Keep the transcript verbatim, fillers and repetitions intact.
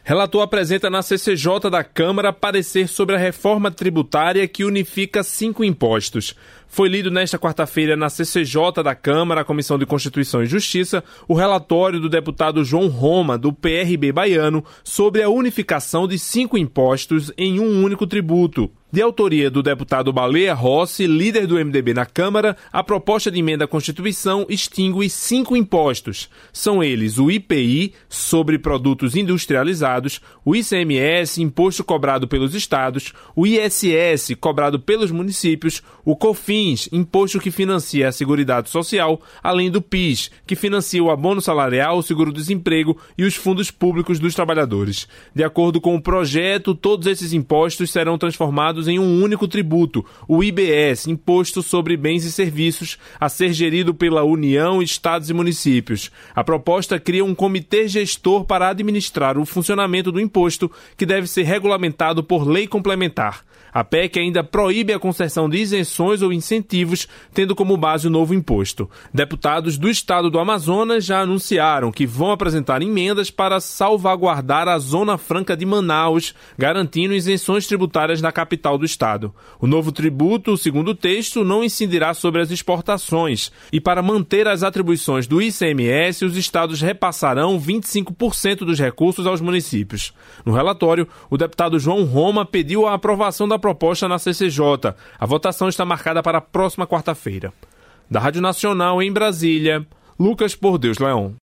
Relator apresenta na C C J da Câmara parecer sobre a reforma tributária que unifica cinco impostos. Foi lido nesta quarta-feira na C C J da Câmara, a Comissão de Constituição e Justiça, o relatório do deputado João Roma, do P R B baiano, sobre a unificação de cinco impostos em um único tributo. De autoria do deputado Baleia Rossi, líder do M D B na Câmara, a proposta de emenda à Constituição extingue cinco impostos. São eles o I P I, sobre produtos industrializados, o I C M S, imposto cobrado pelos estados, o I S S, cobrado pelos municípios, o COFINS, imposto que financia a Seguridade Social, além do PIS, que financia o abono salarial, o seguro-desemprego e os fundos públicos dos trabalhadores. De acordo com o projeto, todos esses impostos serão transformados em um único tributo, o I B S, Imposto sobre Bens e Serviços, a ser gerido pela União, estados e municípios. A proposta cria um comitê gestor para administrar o funcionamento do imposto, que deve ser regulamentado por lei complementar. A P E C ainda proíbe a concessão de isenções ou incentivos, tendo como base o novo imposto. Deputados do estado do Amazonas já anunciaram que vão apresentar emendas para salvaguardar a Zona Franca de Manaus, garantindo isenções tributárias na capital do estado. O novo tributo, segundo o texto, não incidirá sobre as exportações. E para manter as atribuições do I C M S, os estados repassarão vinte e cinco por cento dos recursos aos municípios. No relatório, o deputado João Roma pediu a aprovação da proposta na C C J. A votação está marcada para a próxima quarta-feira. Da Rádio Nacional em Brasília, Lucas Por Deus Leão.